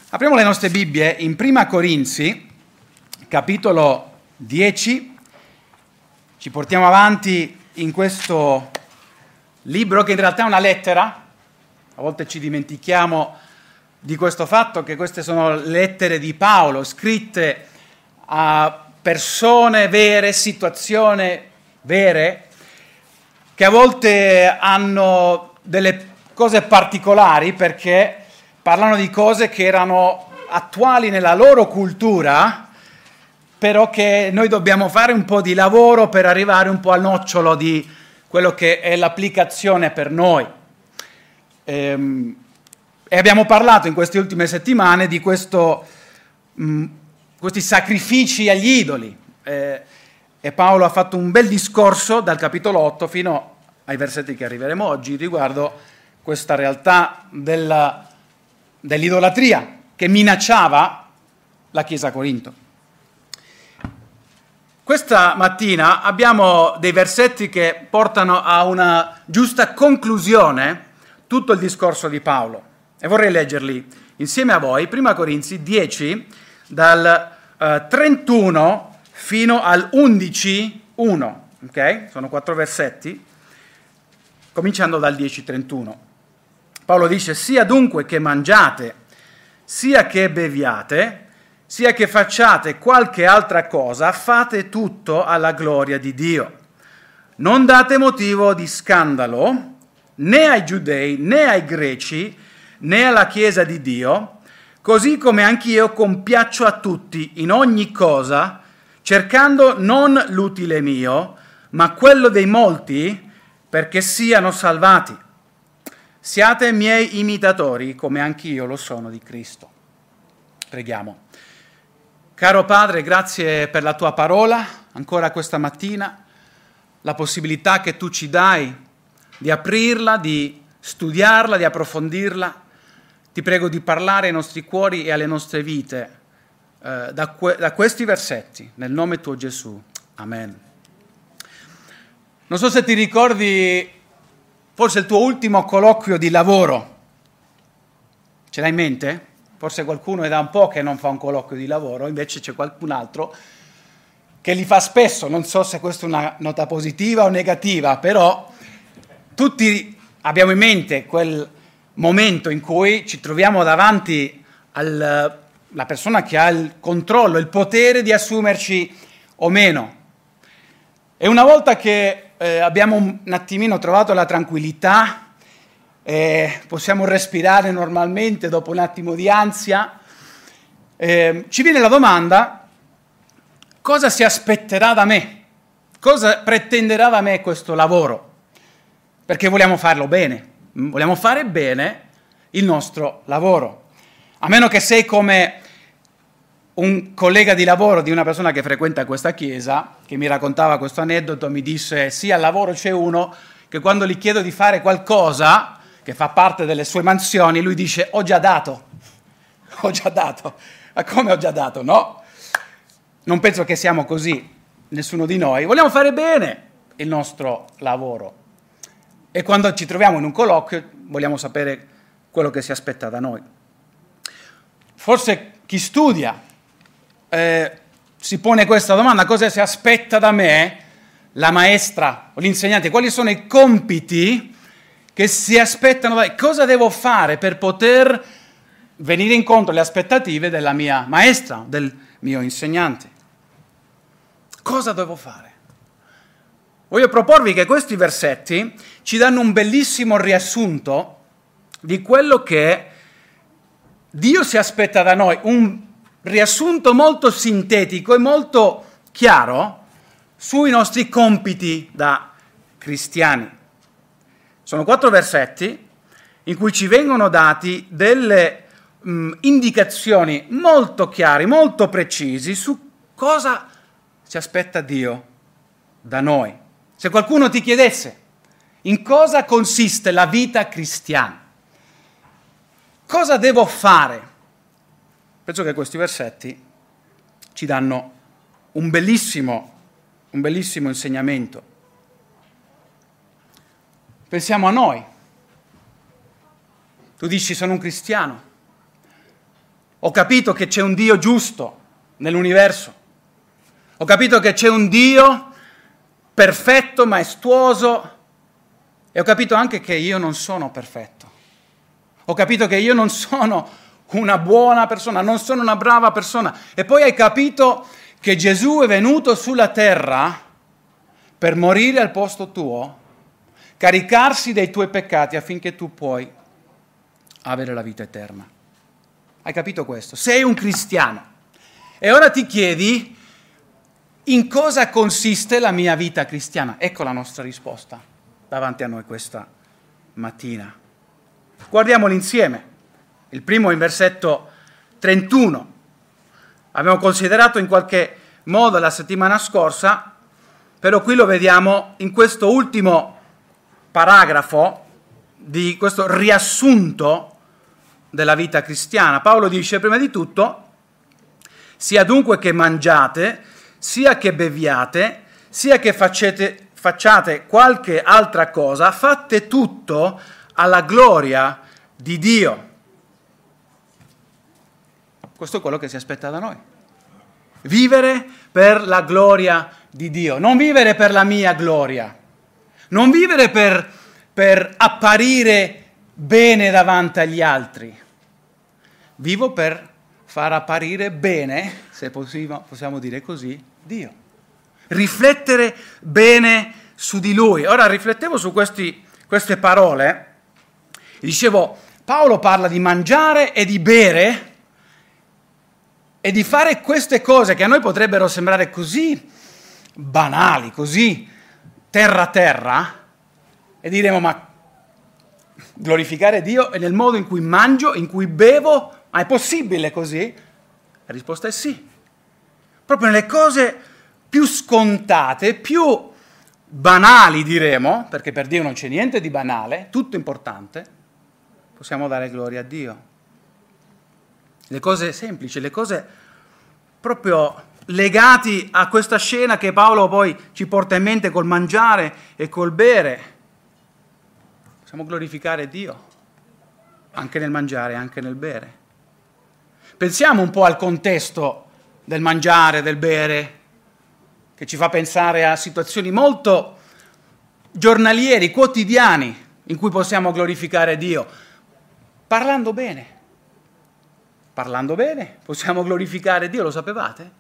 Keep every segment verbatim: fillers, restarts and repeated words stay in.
Apriamo le nostre Bibbie in Prima Corinzi, capitolo dieci. Ci portiamo avanti in questo libro che in realtà è una lettera. A volte ci dimentichiamo di questo fatto, che queste sono lettere di Paolo, scritte a persone vere, situazioni vere, che a volte hanno delle cose particolari perché parlano di cose che erano attuali nella loro cultura, però che noi dobbiamo fare un po' di lavoro per arrivare un po' al nocciolo di quello che è l'applicazione per noi. Ehm, e abbiamo parlato in queste ultime settimane di questo, mh, questi sacrifici agli idoli. Eh, e Paolo ha fatto un bel discorso dal capitolo otto fino ai versetti che arriveremo oggi riguardo questa realtà della dell'idolatria che minacciava la Chiesa a Corinto. Questa mattina abbiamo dei versetti che portano a una giusta conclusione tutto il discorso di Paolo e vorrei leggerli insieme a voi. Prima Corinzi dieci dal uh, trentuno fino al undici uno, ok? Sono quattro versetti, cominciando dal dieci trentuno. Paolo dice: sia dunque che mangiate, sia che beviate, sia che facciate qualche altra cosa, fate tutto alla gloria di Dio. Non date motivo di scandalo né ai giudei, né ai greci, né alla Chiesa di Dio, così come anch'io compiaccio a tutti in ogni cosa, cercando non l'utile mio, ma quello dei molti, perché siano salvati. Siate miei imitatori, come anch'io lo sono di Cristo. Preghiamo. Caro Padre, grazie per la tua parola, ancora questa mattina, la possibilità che tu ci dai di aprirla, di studiarla, di approfondirla. Ti prego di parlare ai nostri cuori e alle nostre vite eh, da, que- da questi versetti, nel nome tuo Gesù. Amen. Non so se ti ricordi forse il tuo ultimo colloquio di lavoro. Ce l'hai in mente? Forse qualcuno è da un po' che non fa un colloquio di lavoro, invece c'è qualcun altro che li fa spesso. Non so se questa è una nota positiva o negativa, però tutti abbiamo in mente quel momento in cui ci troviamo davanti alla persona che ha il controllo, il potere di assumerci o meno. E una volta che Eh, abbiamo un attimino trovato la tranquillità, eh, possiamo respirare normalmente dopo un attimo di ansia, eh, ci viene la domanda: cosa si aspetterà da me? Cosa pretenderà da me questo lavoro? Perché vogliamo farlo bene, vogliamo fare bene il nostro lavoro. A meno che sei come un collega di lavoro di una persona che frequenta questa chiesa, che mi raccontava questo aneddoto, mi disse: sì, al lavoro c'è uno che quando gli chiedo di fare qualcosa che fa parte delle sue mansioni, lui dice: ho già dato, ho già dato. Ma come ho già dato? No, non penso che siamo così, nessuno di noi. Vogliamo fare bene il nostro lavoro e quando ci troviamo in un colloquio vogliamo sapere quello che si aspetta da noi. Forse chi studia Eh, si pone questa domanda: cosa si aspetta da me la maestra o l'insegnante? Quali sono i compiti che si aspettano da me? Cosa devo fare per poter venire incontro alle aspettative della mia maestra, del mio insegnante? Cosa devo fare? Voglio proporvi che questi versetti ci danno un bellissimo riassunto di quello che Dio si aspetta da noi, un riassunto molto sintetico e molto chiaro sui nostri compiti da cristiani. Sono quattro versetti in cui ci vengono dati delle mh, indicazioni molto chiare, molto precisi su cosa si aspetta Dio da noi. Se qualcuno ti chiedesse in cosa consiste la vita cristiana, cosa devo fare? Penso che questi versetti ci danno un bellissimo, un bellissimo insegnamento. Pensiamo a noi. Tu dici: sono un cristiano. Ho capito che c'è un Dio giusto nell'universo. Ho capito che c'è un Dio perfetto, maestoso, e ho capito anche che io non sono perfetto. Ho capito che io non sono una buona persona, non sono una brava persona. E poi hai capito che Gesù è venuto sulla terra per morire al posto tuo, caricarsi dei tuoi peccati affinché tu puoi avere la vita eterna. Hai capito questo? Sei un cristiano. E ora ti chiedi, in cosa consiste la mia vita cristiana? Ecco la nostra risposta davanti a noi questa mattina. Guardiamoli insieme. Il primo in versetto trentuno. Abbiamo considerato in qualche modo la settimana scorsa, però qui lo vediamo in questo ultimo paragrafo di questo riassunto della vita cristiana. Paolo dice, prima di tutto, sia dunque che mangiate, sia che beviate, sia che facete, facciate qualche altra cosa, fate tutto alla gloria di Dio. Questo è quello che si aspetta da noi. Vivere per la gloria di Dio, non vivere per la mia gloria, non vivere per, per apparire bene davanti agli altri. Vivo per far apparire bene, se possiamo, possiamo dire così, Dio. Riflettere bene su di Lui. Ora riflettevo su questi, queste parole. Dicevo, Paolo parla di mangiare e di bere e di fare queste cose che a noi potrebbero sembrare così banali, così terra terra, e diremo, ma glorificare Dio è nel modo in cui mangio, in cui bevo? Ma è possibile così? La risposta è sì. Proprio nelle cose più scontate, più banali diremo, perché per Dio non c'è niente di banale, tutto importante, possiamo dare gloria a Dio. Le cose semplici, le cose proprio legate a questa scena che Paolo poi ci porta in mente col mangiare e col bere. Possiamo glorificare Dio, anche nel mangiare, anche nel bere. Pensiamo un po' al contesto del mangiare, del bere, che ci fa pensare a situazioni molto giornalieri, quotidiani, in cui possiamo glorificare Dio, parlando bene. Parlando bene, possiamo glorificare Dio, lo sapevate?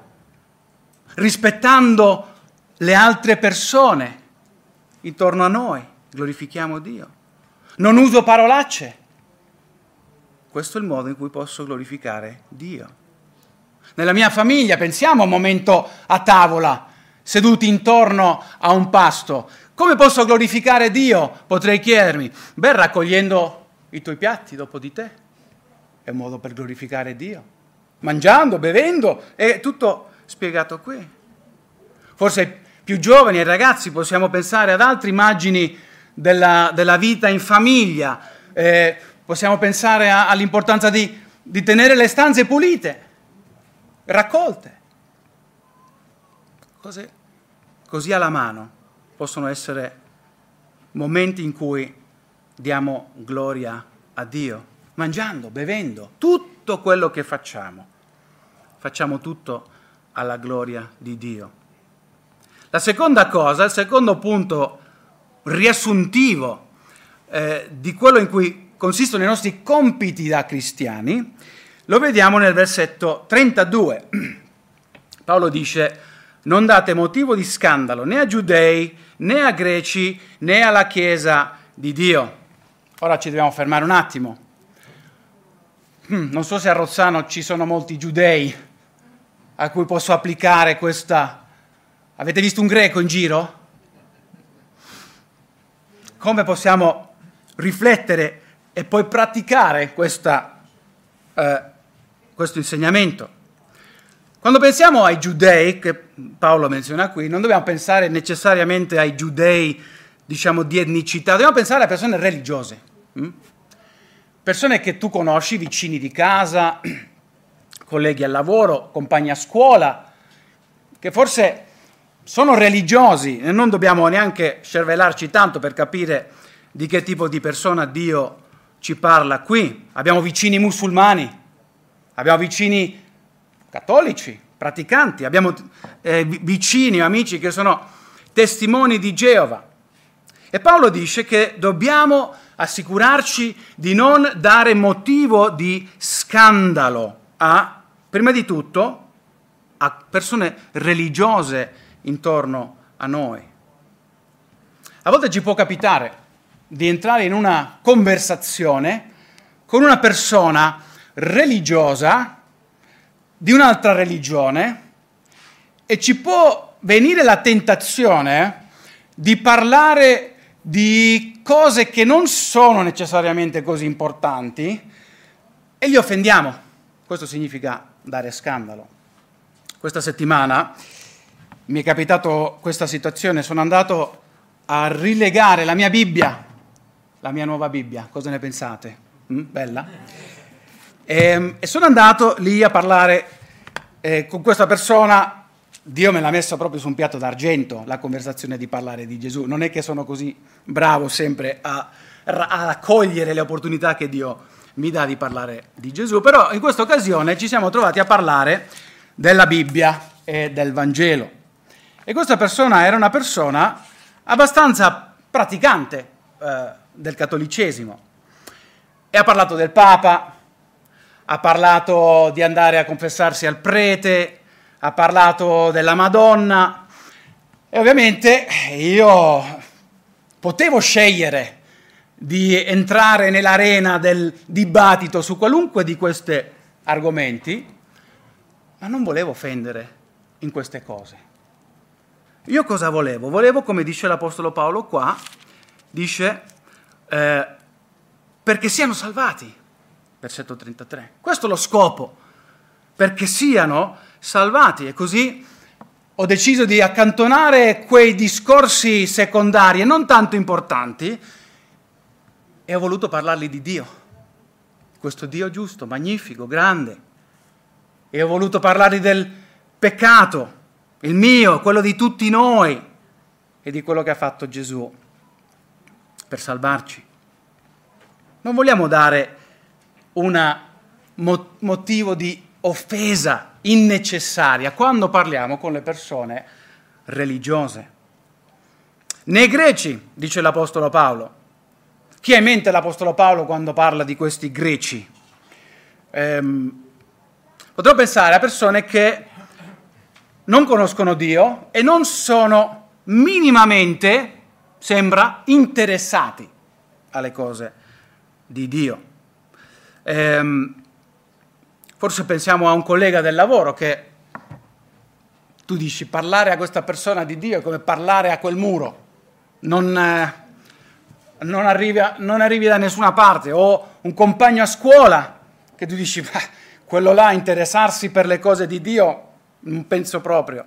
Rispettando le altre persone intorno a noi, glorifichiamo Dio. Non uso parolacce. Questo è il modo in cui posso glorificare Dio. Nella mia famiglia, pensiamo a un momento a tavola, seduti intorno a un pasto. Come posso glorificare Dio? Potrei chiedermi, beh, raccogliendo i tuoi piatti dopo di te. È un modo per glorificare Dio. Mangiando, bevendo, è tutto spiegato qui. Forse ai più giovani, ai ragazzi, possiamo pensare ad altre immagini della, della vita in famiglia. Eh, possiamo pensare a, all'importanza di, di tenere le stanze pulite, raccolte. Cose così alla mano possono essere momenti in cui diamo gloria a Dio. Mangiando, bevendo, tutto quello che facciamo, facciamo tutto alla gloria di Dio. La seconda cosa, il secondo punto riassuntivo eh, di quello in cui consistono i nostri compiti da cristiani, lo vediamo nel versetto trentadue. Paolo dice, non date motivo di scandalo né a giudei, né a greci, né alla Chiesa di Dio. Ora ci dobbiamo fermare un attimo. Non so se a Rozzano ci sono molti giudei a cui posso applicare questa... Avete visto un greco in giro? Come possiamo riflettere e poi praticare questa, eh, questo insegnamento? Quando pensiamo ai giudei, che Paolo menziona qui, non dobbiamo pensare necessariamente ai giudei, diciamo, di etnicità, dobbiamo pensare a persone religiose. Hm? Persone che tu conosci, vicini di casa, colleghi al lavoro, compagni a scuola, che forse sono religiosi e non dobbiamo neanche cervellarci tanto per capire di che tipo di persona Dio ci parla qui. Abbiamo vicini musulmani, abbiamo vicini cattolici, praticanti, abbiamo eh, vicini, amici che sono testimoni di Geova. E Paolo dice che dobbiamo assicurarci di non dare motivo di scandalo a, prima di tutto, a persone religiose intorno a noi. A volte ci può capitare di entrare in una conversazione con una persona religiosa di un'altra religione e ci può venire la tentazione di parlare di cose che non sono necessariamente così importanti e li offendiamo. Questo significa dare scandalo. Questa settimana mi è capitato questa situazione, sono andato a rilegare la mia Bibbia, la mia nuova Bibbia, cosa ne pensate? Mm, bella? E, e sono andato lì a parlare eh, con questa persona. Dio me l'ha messo proprio su un piatto d'argento, la conversazione di parlare di Gesù. Non è che sono così bravo sempre a, a raccogliere le opportunità che Dio mi dà di parlare di Gesù, però in questa occasione ci siamo trovati a parlare della Bibbia e del Vangelo. E questa persona era una persona abbastanza praticante eh, del cattolicesimo. E ha parlato del Papa, ha parlato di andare a confessarsi al prete, ha parlato della Madonna e ovviamente io potevo scegliere di entrare nell'arena del dibattito su qualunque di questi argomenti, ma non volevo offendere in queste cose. Io cosa volevo? Volevo, come dice l'Apostolo Paolo qua, dice, eh, perché siano salvati, versetto trentatré. Questo è lo scopo, perché siano salvati, e così ho deciso di accantonare quei discorsi secondari e non tanto importanti e ho voluto parlargli di Dio, questo Dio giusto, magnifico, grande, e ho voluto parlargli del peccato, il mio, quello di tutti noi e di quello che ha fatto Gesù per salvarci. Non vogliamo dare un mo- motivo di offesa innecessaria quando parliamo con le persone religiose. Nei greci, dice l'Apostolo Paolo. Chi ha in mente l'Apostolo Paolo quando parla di questi greci? Ehm, potrò pensare a persone che non conoscono Dio e non sono minimamente, sembra, interessati alle cose di Dio. Ehm, Forse pensiamo a un collega del lavoro che tu dici parlare a questa persona di Dio è come parlare a quel muro, non, eh, non, arrivi, non arrivi da nessuna parte, o un compagno a scuola che tu dici ma quello là interessarsi per le cose di Dio non penso proprio.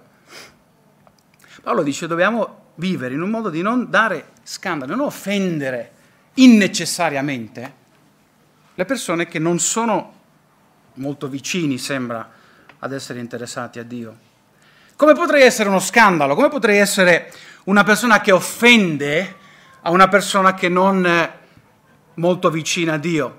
Paolo dice dobbiamo vivere in un modo di non dare scandalo, non offendere innecessariamente le persone che non sono molto vicini, sembra, ad essere interessati a Dio. Come potrei essere uno scandalo? Come potrei essere una persona che offende a una persona che non è molto vicina a Dio?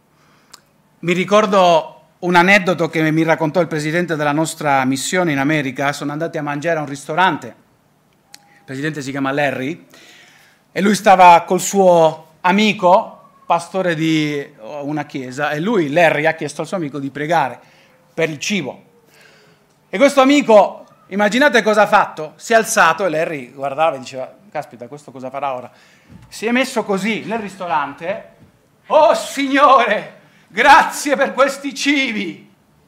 Mi ricordo un aneddoto che mi raccontò il presidente della nostra missione in America. Sono andati a mangiare a un ristorante. Il presidente si chiama Larry e lui stava col suo amico, pastore di una chiesa, e lui, Larry, ha chiesto al suo amico di pregare per il cibo. E questo amico, immaginate cosa ha fatto? Si è alzato e Larry guardava e diceva, caspita, questo cosa farà ora? Si è messo così nel ristorante, oh Signore, grazie per questi cibi.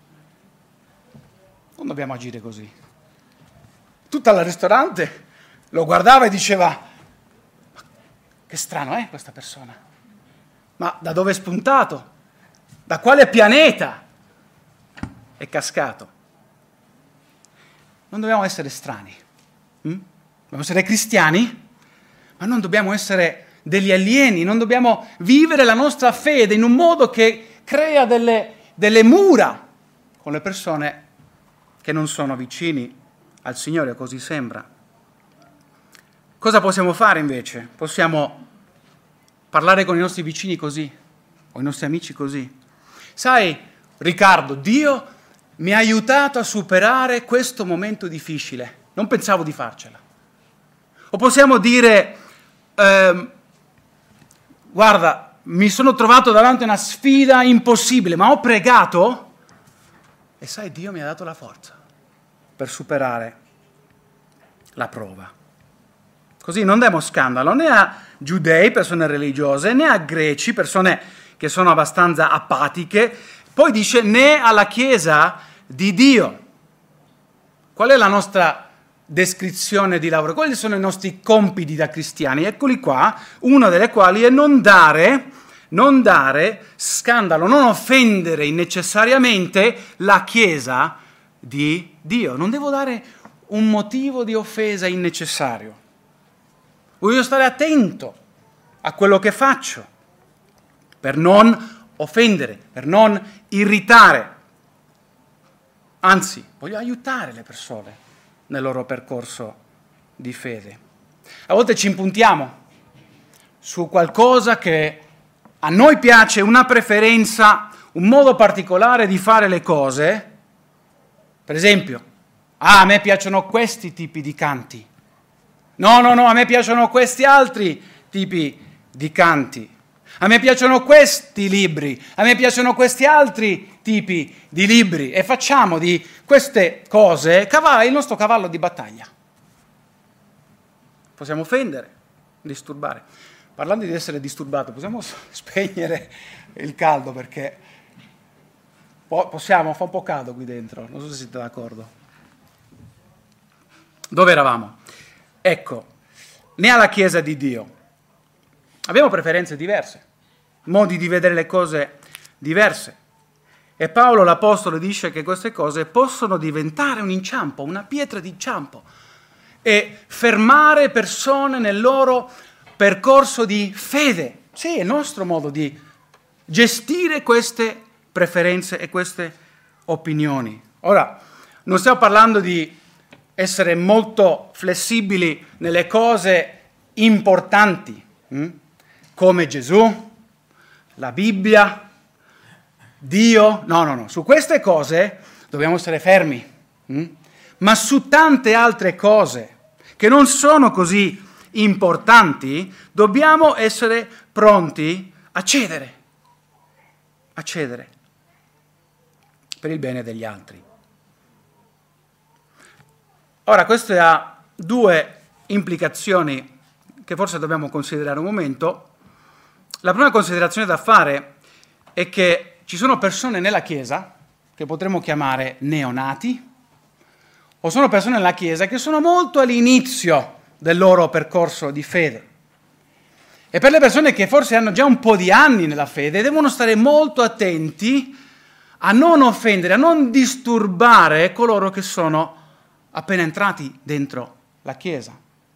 Non dobbiamo agire così. Tutto al ristorante lo guardava e diceva, che strano è questa persona. Ma da dove è spuntato? Da quale pianeta è cascato? Non dobbiamo essere strani. Hm? Dobbiamo essere cristiani, ma non dobbiamo essere degli alieni, non dobbiamo vivere la nostra fede in un modo che crea delle, delle mura con le persone che non sono vicini al Signore, così sembra. Cosa possiamo fare invece? Possiamo parlare con i nostri vicini così, o i nostri amici così. Sai, Riccardo, Dio mi ha aiutato a superare questo momento difficile, non pensavo di farcela. O possiamo dire, ehm, guarda, mi sono trovato davanti a una sfida impossibile, ma ho pregato e sai, Dio mi ha dato la forza per superare la prova. Così non diamo scandalo né a giudei, persone religiose, né a greci, persone che sono abbastanza apatiche, poi dice né alla Chiesa di Dio. Qual è la nostra descrizione di lavoro? Quali sono i nostri compiti da cristiani? Eccoli qua, una delle quali è non dare, non dare scandalo, non offendere innecessariamente la Chiesa di Dio. Non devo dare un motivo di offesa innecessario. Voglio stare attento a quello che faccio per non offendere, per non irritare. Anzi, voglio aiutare le persone nel loro percorso di fede. A volte ci impuntiamo su qualcosa che a noi piace, una preferenza, un modo particolare di fare le cose. Per esempio, ah, a me piacciono questi tipi di canti. No, no, no, a me piacciono questi altri tipi di canti. A me piacciono questi libri, a me piacciono questi altri tipi di libri e facciamo di queste cose il nostro cavallo di battaglia. Possiamo offendere, disturbare. Parlando di essere disturbato, possiamo spegnere il caldo perché possiamo, fa un po' caldo qui dentro, non so se siete d'accordo. Dove eravamo? Ecco, né alla Chiesa di Dio. Abbiamo preferenze diverse, modi di vedere le cose diverse. E Paolo l'Apostolo dice che queste cose possono diventare un inciampo, una pietra d'inciampo e fermare persone nel loro percorso di fede. Sì, è il nostro modo di gestire queste preferenze e queste opinioni. Ora, non stiamo parlando di essere molto flessibili nelle cose importanti, hm? come Gesù, la Bibbia, Dio. No, no, no, su queste cose dobbiamo essere fermi, hm? ma su tante altre cose che non sono così importanti dobbiamo essere pronti a cedere, a cedere per il bene degli altri. Ora, questo ha due implicazioni che forse dobbiamo considerare un momento. La prima considerazione da fare è che ci sono persone nella Chiesa che potremmo chiamare neonati, o sono persone nella Chiesa che sono molto all'inizio del loro percorso di fede. E per le persone che forse hanno già un po' di anni nella fede, devono stare molto attenti a non offendere, a non disturbare coloro che sono appena entrati dentro la Chiesa.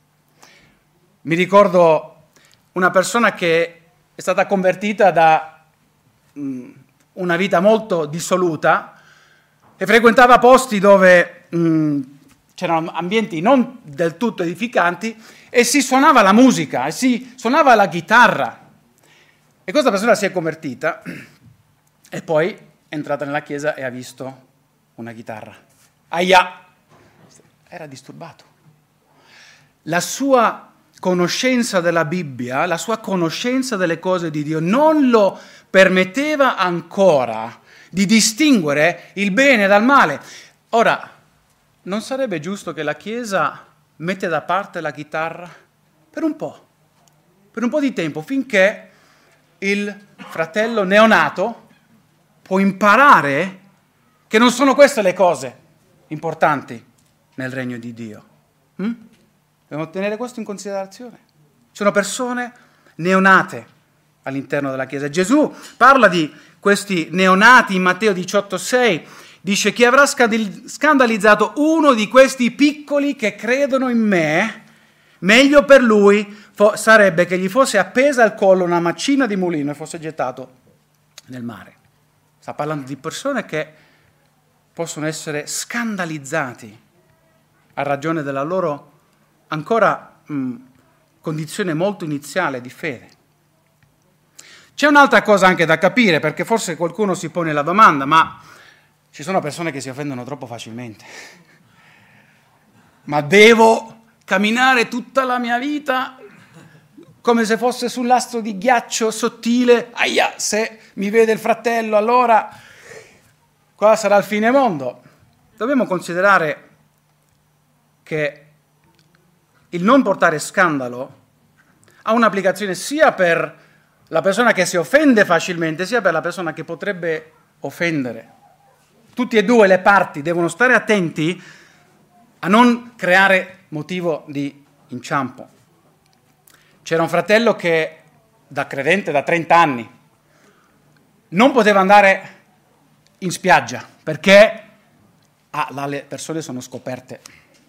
Mi ricordo una persona che è stata convertita da mh, una vita molto dissoluta e frequentava posti dove mh, c'erano ambienti non del tutto edificanti e si suonava la musica, e si suonava la chitarra. E questa persona si è convertita e poi è entrata nella chiesa e ha visto una chitarra. Ahia! Era disturbato. La sua conoscenza della Bibbia, la sua conoscenza delle cose di Dio non lo permetteva ancora di distinguere il bene dal male. Ora, non sarebbe giusto che la Chiesa mette da parte la chitarra per un po', per un po' di tempo, finché il fratello neonato può imparare che non sono queste le cose importanti nel regno di Dio. Hm? Dobbiamo tenere questo in considerazione. Ci sono persone neonate all'interno della Chiesa. Gesù parla di questi neonati in Matteo diciotto sei, dice: chi avrà scandalizzato uno di questi piccoli che credono in me, meglio per lui fo- sarebbe che gli fosse appesa al collo una macina di mulino e fosse gettato nel mare. Sta parlando di persone che possono essere scandalizzati a ragione della loro ancora mh, condizione molto iniziale di fede. C'è un'altra cosa anche da capire, perché forse qualcuno si pone la domanda, ma ci sono persone che si offendono troppo facilmente. Ma devo camminare tutta la mia vita come se fosse sul lastro di ghiaccio sottile? Aia, se mi vede il fratello, allora qua sarà il fine mondo. Dobbiamo considerare che il non portare scandalo ha un'applicazione sia per la persona che si offende facilmente, sia per la persona che potrebbe offendere. Tutti e due le parti devono stare attenti a non creare motivo di inciampo. C'era un fratello che, da credente da trenta anni, non poteva andare in spiaggia perché ah, là le persone sono scoperte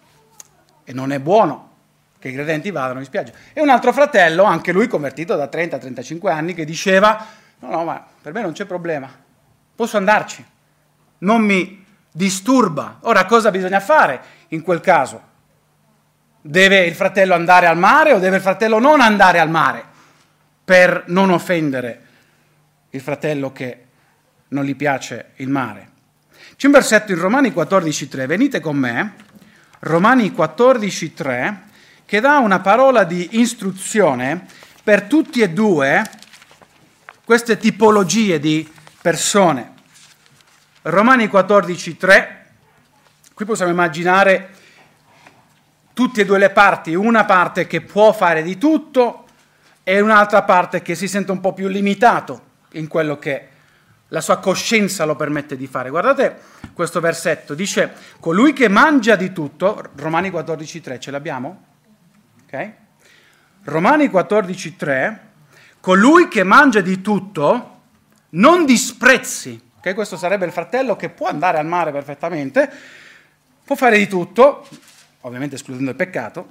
e non è buono che i credenti vadano in spiaggia. E un altro fratello, anche lui convertito da trenta trentacinque anni, che diceva: no, no, ma per me non c'è problema, posso andarci, non mi disturba. Ora, cosa bisogna fare in quel caso? Deve il fratello andare al mare o deve il fratello non andare al mare per non offendere il fratello che non gli piace il mare? C'è un versetto in Romani quattordici tre, venite con me, Romani quattordici tre, che dà una parola di istruzione per tutti e due queste tipologie di persone. Romani quattordici tre, qui possiamo immaginare tutte e due le parti, una parte che può fare di tutto e un'altra parte che si sente un po' più limitato in quello che la sua coscienza lo permette di fare. Guardate questo versetto, dice: colui che mangia di tutto, Romani quattordici tre, ce l'abbiamo? Ok? Romani quattordici tre, colui che mangia di tutto non disprezzi, okay? Questo sarebbe il fratello che può andare al mare perfettamente, può fare di tutto, ovviamente escludendo il peccato,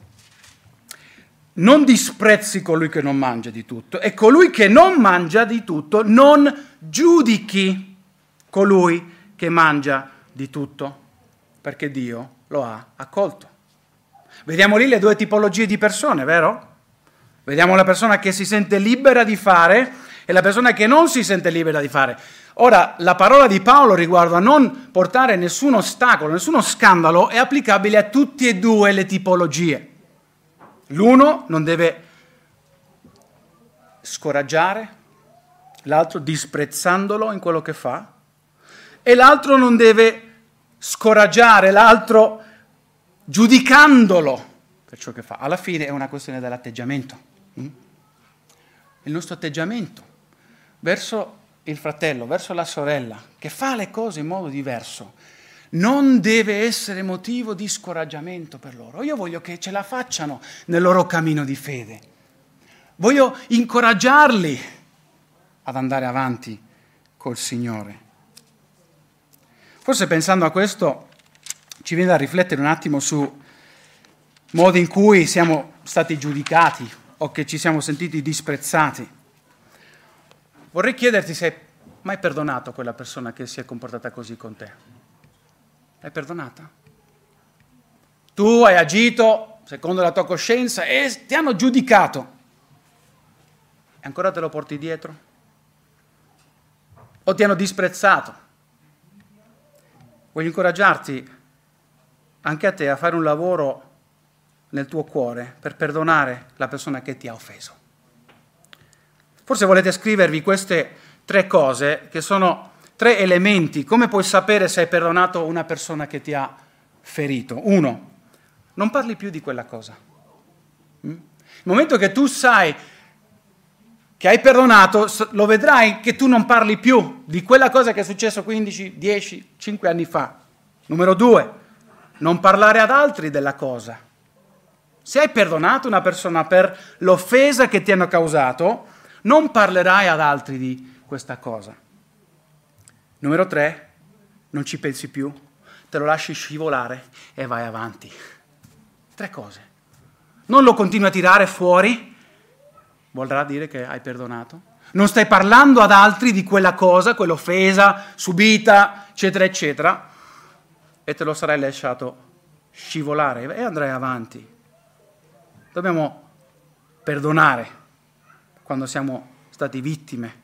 non disprezzi colui che non mangia di tutto, e colui che non mangia di tutto non giudichi colui che mangia di tutto, perché Dio lo ha accolto. Vediamo lì le due tipologie di persone, vero? Vediamo la persona che si sente libera di fare e la persona che non si sente libera di fare. Ora, la parola di Paolo riguardo a non portare nessun ostacolo, nessuno scandalo, è applicabile a tutte e due le tipologie. L'uno non deve scoraggiare l'altro disprezzandolo in quello che fa, e l'altro non deve scoraggiare l'altro giudicandolo per ciò che fa. Alla fine è una questione dell'atteggiamento. Il nostro atteggiamento verso il fratello, verso la sorella, che fa le cose in modo diverso, non deve essere motivo di scoraggiamento per loro. Io voglio che ce la facciano nel loro cammino di fede. Voglio incoraggiarli ad andare avanti col Signore. Forse pensando a questo ci viene da riflettere un attimo su modi in cui siamo stati giudicati o che ci siamo sentiti disprezzati. Vorrei chiederti se hai mai perdonato quella persona che si è comportata così con te. L'hai perdonata? Tu hai agito secondo la tua coscienza e ti hanno giudicato. E ancora te lo porti dietro? O ti hanno disprezzato? Voglio incoraggiarti anche a te a fare un lavoro nel tuo cuore per perdonare la persona che ti ha offeso. Forse volete scrivervi queste tre cose che sono tre elementi. Come puoi sapere se hai perdonato una persona che ti ha ferito? Uno, non parli più di quella cosa. Il momento che tu sai che hai perdonato, lo vedrai che tu non parli più di quella cosa che è successo quindici, dieci, cinque anni fa. Numero due, non parlare ad altri della cosa. Se hai perdonato una persona per l'offesa che ti hanno causato, non parlerai ad altri di questa cosa. Numero tre, non ci pensi più, te lo lasci scivolare e vai avanti. Tre cose. Non lo continui a tirare fuori, vorrà dire che hai perdonato. Non stai parlando ad altri di quella cosa, quell'offesa subita, eccetera, eccetera, e te lo sarai lasciato scivolare e andrai avanti. Dobbiamo perdonare quando siamo stati vittime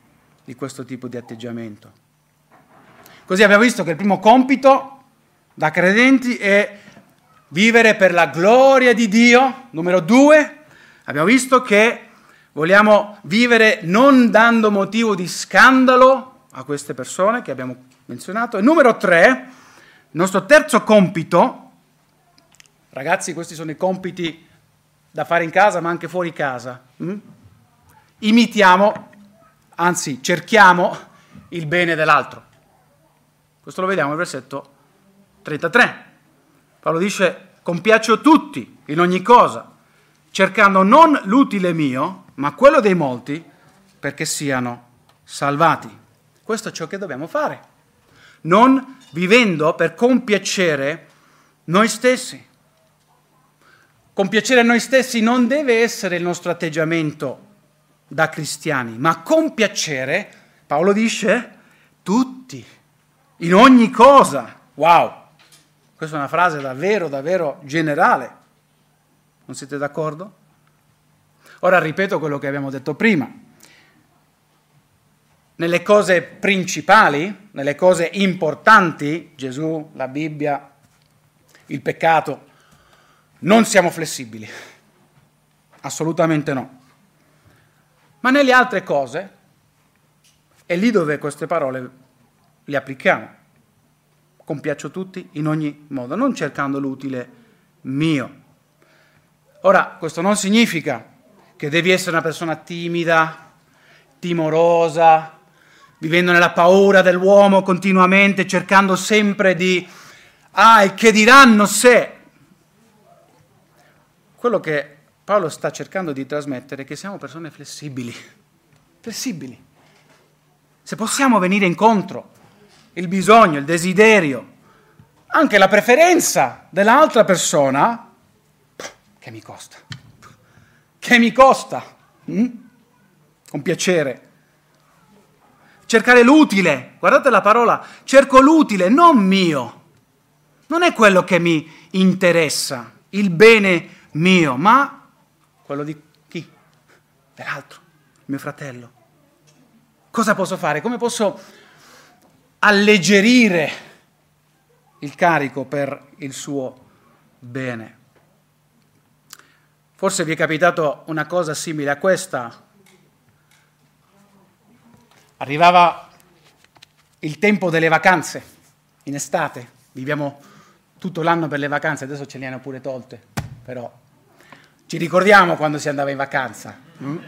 di questo tipo di atteggiamento. Così abbiamo visto che il primo compito da credenti è vivere per la gloria di Dio. Numero due, abbiamo visto che vogliamo vivere non dando motivo di scandalo a queste persone che abbiamo menzionato. E numero tre, il nostro terzo compito, ragazzi, questi sono i compiti da fare in casa ma anche fuori casa. Mm? Imitiamo, anzi cerchiamo il bene dell'altro. Questo lo vediamo nel versetto trentatré. Paolo dice: compiaccio tutti in ogni cosa, cercando non l'utile mio, ma quello dei molti, perché siano salvati. Questo è ciò che dobbiamo fare, non vivendo per compiacere noi stessi. Compiacere noi stessi non deve essere il nostro atteggiamento da cristiani, ma compiacere, Paolo dice, tutti, in ogni cosa. Wow! Questa è una frase davvero, davvero generale. Non siete d'accordo? Ora ripeto quello che abbiamo detto prima. Nelle cose principali, nelle cose importanti, Gesù, la Bibbia, il peccato, non siamo flessibili. Assolutamente no. Ma nelle altre cose, è lì dove queste parole le applichiamo. Compiaccio tutti in ogni modo, non cercando l'utile mio. Ora, questo non significa che devi essere una persona timida, timorosa, vivendo nella paura dell'uomo continuamente, cercando sempre di, ah, e che diranno se... Quello che Paolo sta cercando di trasmettere è che siamo persone flessibili, flessibili. Se possiamo venire incontro il bisogno, il desiderio, anche la preferenza dell'altra persona, che mi costa? Che mi costa? Mm? Con piacere. Cercare l'utile, guardate la parola, cerco l'utile, non mio. Non è quello che mi interessa, il bene mio, ma quello di chi? Dell'altro, il mio fratello. Cosa posso fare? Come posso alleggerire il carico per il suo bene? Forse vi è capitato una cosa simile a questa. Arrivava il tempo delle vacanze, in estate, viviamo tutto l'anno per le vacanze, adesso ce le hanno pure tolte, però ci ricordiamo quando si andava in vacanza. Mm?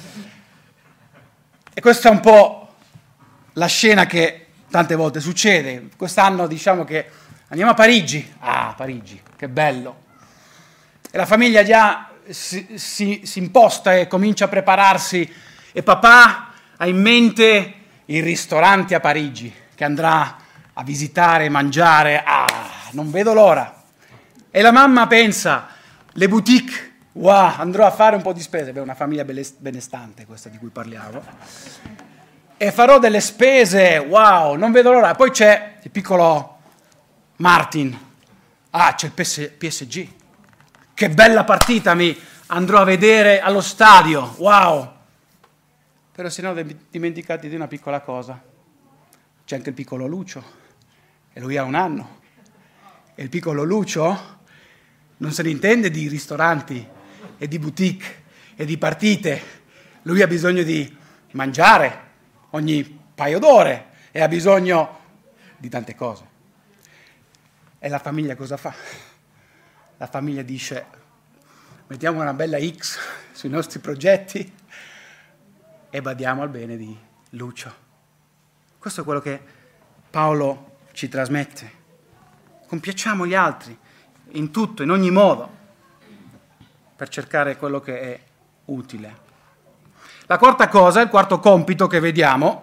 E questa è un po' la scena che tante volte succede. Quest'anno diciamo che andiamo a Parigi. Ah, Parigi, che bello. E la famiglia già si, si, si imposta e comincia a prepararsi. E papà ha in mente il ristorante a Parigi che andrà a visitare, mangiare. Ah, non vedo l'ora. E la mamma pensa, le boutique. Wow, andrò a fare un po' di spese. Beh, una famiglia benestante questa di cui parliamo. E farò delle spese, wow, non vedo l'ora. Poi c'è il piccolo Martin. Ah, c'è il P S G. Che bella partita, mi andrò a vedere allo stadio, wow. Però si erano dimenticati di una piccola cosa. C'è anche il piccolo Lucio, e lui ha un anno. E il piccolo Lucio non se ne intende di ristoranti e di boutique e di partite. Lui ha bisogno di mangiare ogni paio d'ore e ha bisogno di tante cose. E la famiglia cosa fa? La famiglia dice, mettiamo una bella X sui nostri progetti e badiamo al bene di Lucio. Questo è quello che Paolo ci trasmette. Compiacciamo gli altri in tutto, in ogni modo, per cercare quello che è utile. La quarta cosa, il quarto compito che vediamo,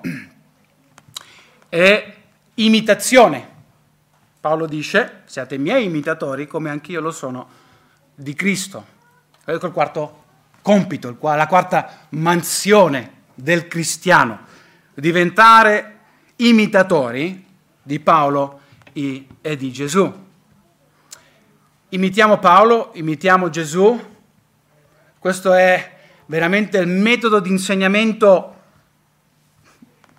è imitazione. Paolo dice, siate miei imitatori come anch'io lo sono di Cristo. Ecco il quarto compito, la quarta mansione del cristiano, diventare imitatori di Paolo e di Gesù. Imitiamo Paolo, imitiamo Gesù. Questo è veramente il metodo di insegnamento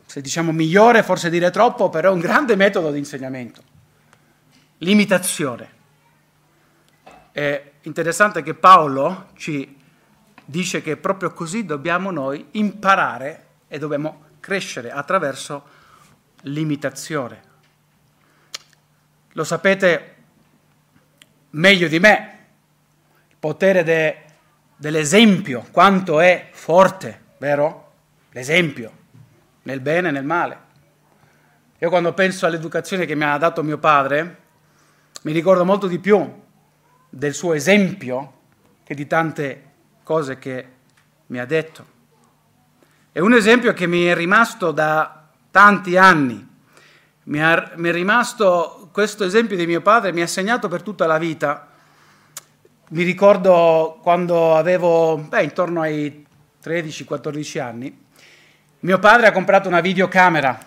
se diciamo migliore, forse dire troppo, però è un grande metodo di insegnamento. L'imitazione. È interessante che Paolo ci dice che proprio così dobbiamo noi imparare e dobbiamo crescere attraverso l'imitazione. Lo sapete meglio di me, il potere de, dell'esempio, quanto è forte, vero? L'esempio, nel bene e nel male. Io quando penso all'educazione che mi ha dato mio padre, mi ricordo molto di più del suo esempio che di tante cose che mi ha detto. È un esempio che mi è rimasto da tanti anni. Mi, ha, mi è rimasto questo esempio di mio padre, mi ha segnato per tutta la vita. Mi ricordo quando avevo beh, intorno ai tredici quattordici anni, mio padre ha comprato una videocamera.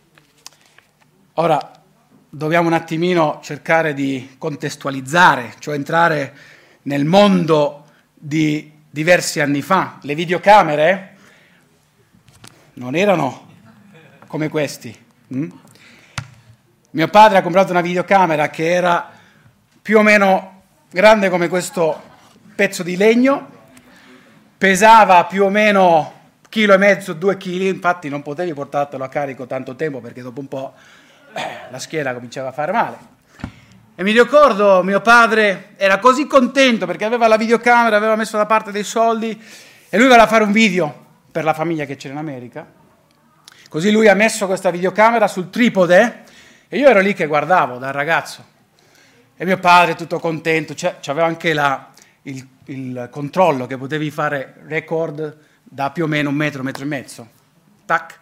Ora, dobbiamo un attimino cercare di contestualizzare, cioè entrare nel mondo di diversi anni fa. Le videocamere non erano come questi. Mm? Mio padre ha comprato una videocamera che era più o meno grande come questo pezzo di legno, pesava più o meno chilo e mezzo, due chili, infatti non potevi portartelo a carico tanto tempo perché dopo un po' eh, la schiena cominciava a fare male. E mi ricordo mio padre era così contento perché aveva la videocamera, aveva messo da parte dei soldi e lui voleva fare un video per la famiglia che c'era in America. Così lui ha messo questa videocamera sul tripode e io ero lì che guardavo da ragazzo. E mio padre tutto contento, c'aveva anche la, il, il controllo che potevi fare record da più o meno un metro, un metro e mezzo. Tac.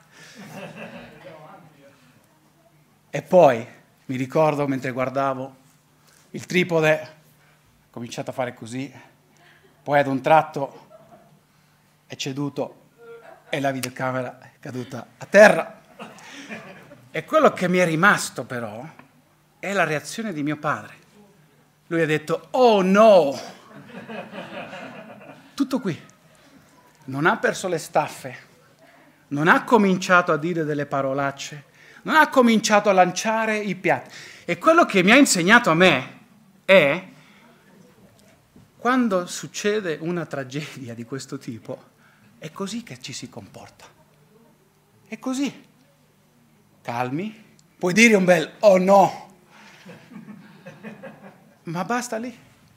E poi mi ricordo mentre guardavo il tripode, ho cominciato a fare così, poi ad un tratto è ceduto e la videocamera è caduta a terra. E quello che mi è rimasto però è la reazione di mio padre. Lui ha detto, oh no! Tutto qui. Non ha perso le staffe, non ha cominciato a dire delle parolacce, non ha cominciato a lanciare i piatti. E quello che mi ha insegnato a me è, quando succede una tragedia di questo tipo, è così che ci si comporta. È così. Calmi, puoi dire un bel oh no, ma basta lì.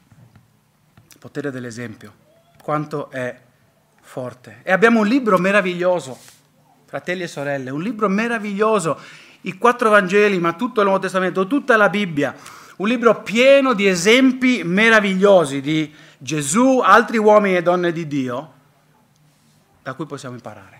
Il potere dell'esempio, quanto è forte. E abbiamo un libro meraviglioso, fratelli e sorelle, un libro meraviglioso, i quattro Vangeli, ma tutto il Nuovo Testamento, tutta la Bibbia, un libro pieno di esempi meravigliosi di Gesù, altri uomini e donne di Dio, da cui possiamo imparare.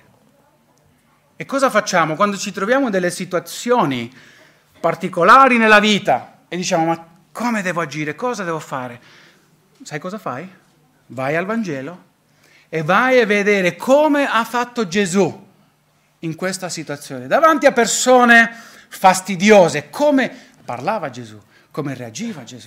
E cosa facciamo quando ci troviamo in delle situazioni particolari nella vita e diciamo, ma come devo agire, cosa devo fare? Sai cosa fai? Vai al Vangelo e vai a vedere come ha fatto Gesù in questa situazione, davanti a persone fastidiose, come parlava Gesù, come reagiva Gesù.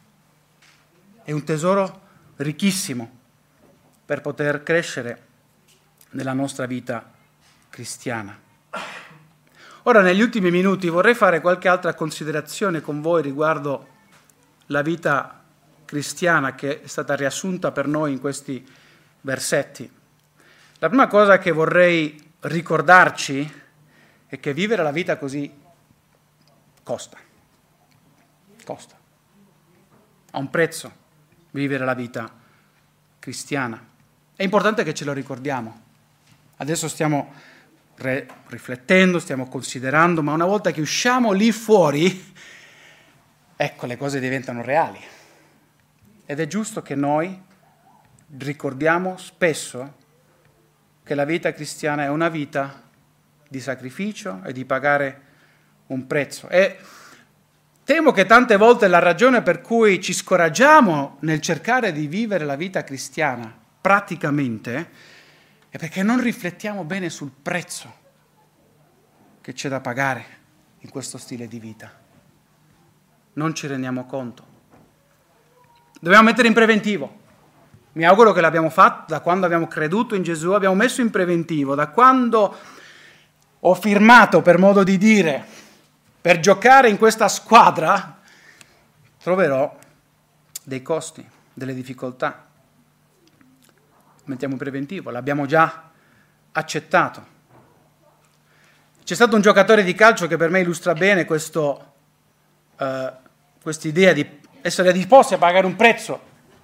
È un tesoro ricchissimo per poter crescere nella nostra vita cristiana. Ora, negli ultimi minuti vorrei fare qualche altra considerazione con voi riguardo la vita cristiana che è stata riassunta per noi in questi versetti. La prima cosa che vorrei ricordarci è che vivere la vita così costa. Costa. Ha un prezzo vivere la vita cristiana. È importante che ce lo ricordiamo. Adesso stiamo re- riflettendo, stiamo considerando, ma una volta che usciamo lì fuori, ecco, le cose diventano reali. Ed è giusto che noi ricordiamo spesso che la vita cristiana è una vita di sacrificio e di pagare un prezzo. E temo che tante volte la ragione per cui ci scoraggiamo nel cercare di vivere la vita cristiana praticamente è perché non riflettiamo bene sul prezzo che c'è da pagare in questo stile di vita. Non ci rendiamo conto. Dobbiamo mettere in preventivo. Mi auguro che l'abbiamo fatto da quando abbiamo creduto in Gesù, abbiamo messo in preventivo, da quando ho firmato, per modo di dire, per giocare in questa squadra, troverò dei costi, delle difficoltà. Mettiamo in preventivo, l'abbiamo già accettato. C'è stato un giocatore di calcio che per me illustra bene questo, uh, quest'idea di essere disposti a pagare un prezzo.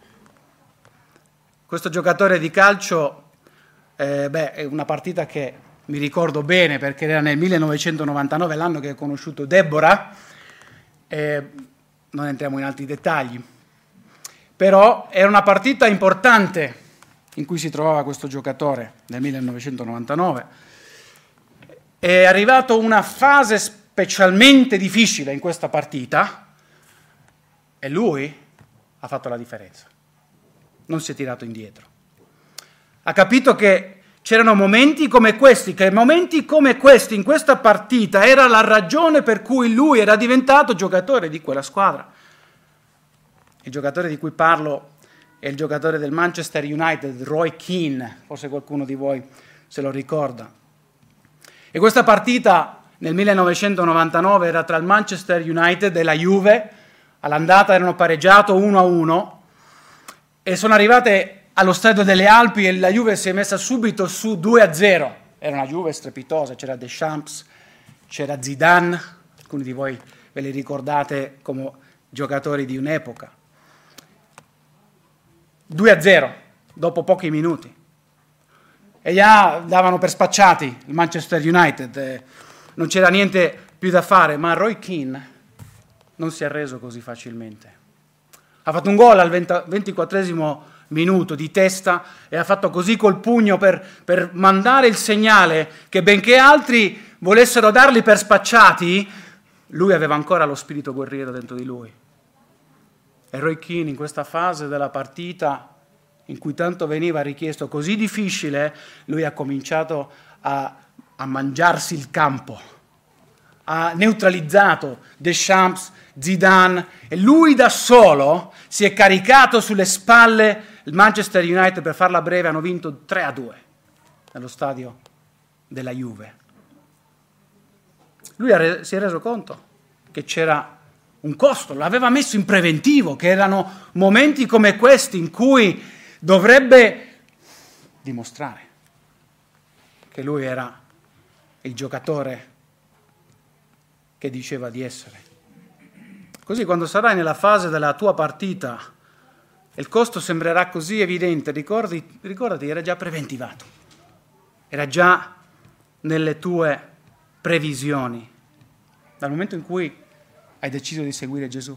Questo giocatore di calcio, eh, beh, è una partita che mi ricordo bene perché era nel millenovecentonovantanove, l'anno che ho conosciuto Deborah, eh, non entriamo in altri dettagli, però era una partita importante in cui si trovava questo giocatore nel millenovecentonovantanove. È arrivato una fase specialmente difficile in questa partita e lui ha fatto la differenza, non si è tirato indietro. Ha capito che c'erano momenti come questi, che momenti come questi in questa partita era la ragione per cui lui era diventato giocatore di quella squadra. Il giocatore di cui parlo è il giocatore del Manchester United, Roy Keane, forse qualcuno di voi se lo ricorda. E questa partita nel millenovecentonovantanove era tra il Manchester United e la Juve, all'andata erano pareggiato uno a uno e sono arrivate allo Stadio delle Alpi e la Juve si è messa subito su due a zero. Era una Juve strepitosa, c'era Deschamps, c'era Zidane, alcuni di voi ve li ricordate come giocatori di un'epoca. due a zero, dopo pochi minuti. E già davano per spacciati il Manchester United, eh, non c'era niente più da fare, ma Roy Keane non si è arreso così facilmente. Ha fatto un gol al ventiquattresimo minuto di testa e ha fatto così col pugno per, per mandare il segnale che benché altri volessero darli per spacciati, lui aveva ancora lo spirito guerriero dentro di lui. E Roy Keane in questa fase della partita in cui tanto veniva richiesto, così difficile, lui ha cominciato a, a mangiarsi il campo, ha neutralizzato Deschamps, Zidane e lui da solo si è caricato sulle spalle il Manchester United. Per farla breve hanno vinto tre a due nello stadio della Juve. Lui ha re- si è reso conto che c'era un costo, l'aveva messo in preventivo, che erano momenti come questi in cui dovrebbe dimostrare che lui era il giocatore che diceva di essere. Così quando sarai nella fase della tua partita e il costo sembrerà così evidente, ricordi, ricordati, era già preventivato, era già nelle tue previsioni, dal momento in cui hai deciso di seguire Gesù.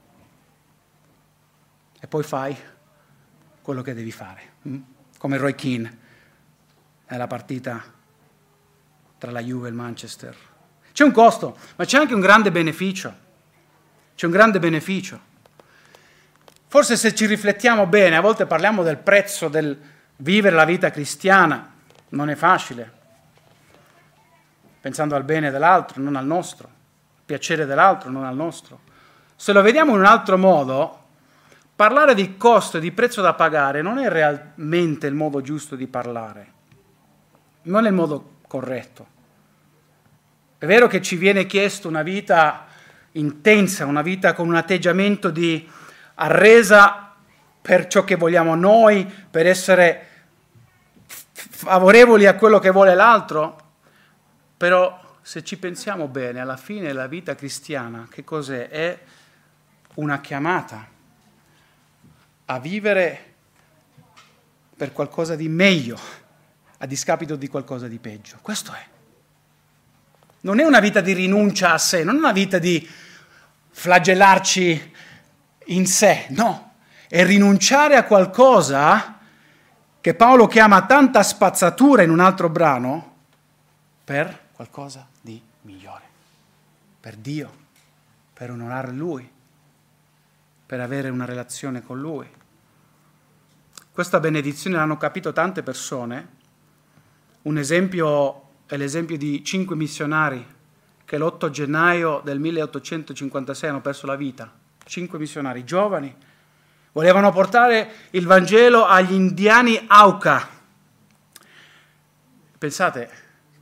E poi fai quello che devi fare, come Roy Keane nella partita tra la Juve e il Manchester. C'è un costo, ma c'è anche un grande beneficio. C'è un grande beneficio. Forse se ci riflettiamo bene, a volte parliamo del prezzo del vivere la vita cristiana, non è facile, pensando al bene dell'altro, non al nostro, al piacere dell'altro, non al nostro. Se lo vediamo in un altro modo, parlare di costo e di prezzo da pagare non è realmente il modo giusto di parlare, non è il modo corretto. È vero che ci viene chiesto una vita intensa, una vita con un atteggiamento di arresa per ciò che vogliamo noi, per essere favorevoli a quello che vuole l'altro, però se ci pensiamo bene, alla fine la vita cristiana che cos'è? È una chiamata a vivere per qualcosa di meglio, a discapito di qualcosa di peggio. Questo è. Non è una vita di rinuncia a sé, non è una vita di flagellarci in sé, no, è rinunciare a qualcosa che Paolo chiama tanta spazzatura in un altro brano per qualcosa di migliore, per Dio, per onorare Lui, per avere una relazione con Lui. Questa benedizione l'hanno capito tante persone. Un esempio è l'esempio di cinque missionari che l'otto gennaio del milleottocentocinquantasei hanno perso la vita. Cinque missionari giovani volevano portare il Vangelo agli indiani Auca. Pensate,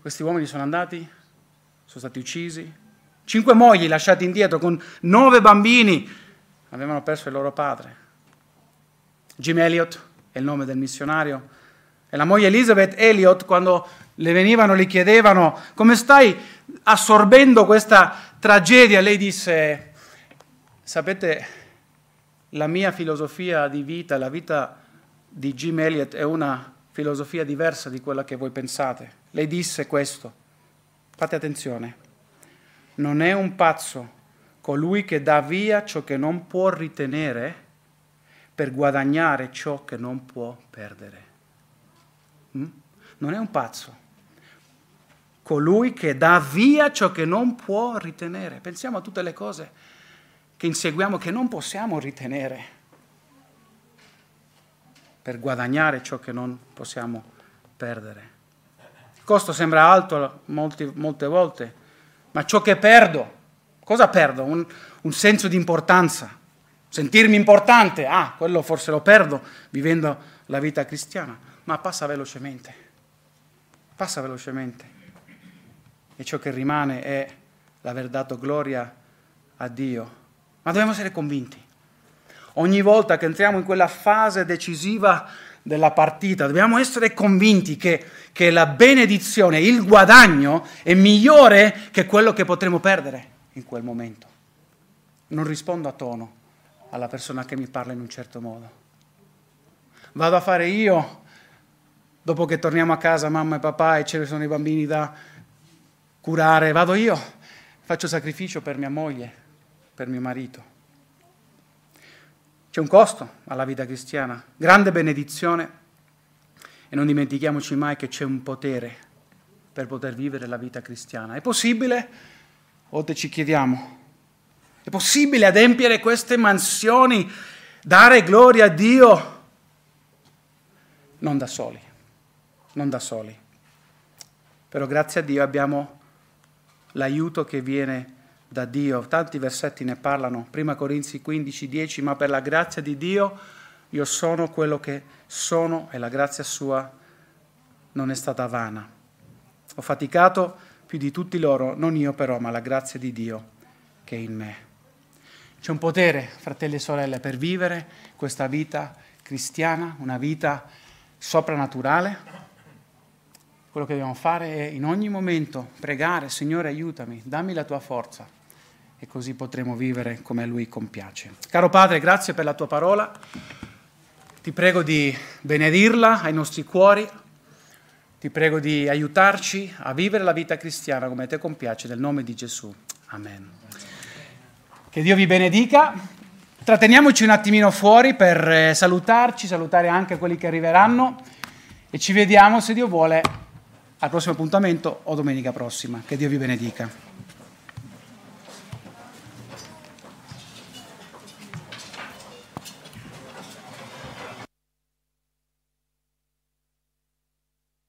Questi uomini sono andati, sono stati uccisi, cinque mogli lasciati indietro con nove bambini, avevano perso il loro padre. Jim Elliot è il nome del missionario, e la moglie Elizabeth Elliot, quando le venivano, le chiedevano come stai assorbendo questa tragedia, lei disse: sapete, la mia filosofia di vita, la vita di Jim Elliot è una filosofia diversa di quella che voi pensate. Lei disse questo, fate attenzione: non è un pazzo colui che dà via ciò che non può ritenere per guadagnare ciò che non può perdere. Mm? Non è un pazzo colui che dà via ciò che non può ritenere. Pensiamo a tutte le cose che inseguiamo che non possiamo ritenere per guadagnare ciò che non possiamo perdere. Il costo sembra alto molti, molte volte, ma ciò che perdo, cosa perdo? Un, un senso di importanza, sentirmi importante, ah, quello forse lo perdo vivendo la vita cristiana, ma passa velocemente, passa velocemente. E ciò che rimane è l'aver dato gloria a Dio. Ma dobbiamo essere convinti. Ogni volta che entriamo in quella fase decisiva della partita, dobbiamo essere convinti che, che la benedizione, il guadagno è migliore che quello che potremo perdere in quel momento. Non rispondo a tono alla persona che mi parla in un certo modo. Vado a fare io, dopo che torniamo a casa, mamma e papà, e ci sono i bambini da curare, vado io, faccio sacrificio per mia moglie, per mio marito. C'è un costo alla vita cristiana, grande benedizione, e non dimentichiamoci mai che c'è un potere per poter vivere la vita cristiana. È possibile? A volte ci chiediamo, è possibile adempiere queste mansioni, dare gloria a Dio? Non da soli, non da soli. Però grazie a Dio abbiamo l'aiuto che viene da Dio. Tanti versetti ne parlano, prima Corinzi quindici, dieci, ma per la grazia di Dio io sono quello che sono e la grazia sua non è stata vana. Ho faticato più di tutti loro, non io però, ma la grazia di Dio che è in me. C'è un potere, fratelli e sorelle, per vivere questa vita cristiana, una vita soprannaturale. Quello che dobbiamo fare è in ogni momento pregare: Signore, aiutami, dammi la tua forza, e così potremo vivere come a Lui compiace. Caro Padre, grazie per la tua parola. Ti prego di benedirla ai nostri cuori. Ti prego di aiutarci a vivere la vita cristiana come a te compiace, nel nome di Gesù. Amen. Che Dio vi benedica. Tratteniamoci un attimino fuori per salutarci, salutare anche quelli che arriveranno, e ci vediamo, se Dio vuole, al prossimo appuntamento o domenica prossima. Che Dio vi benedica.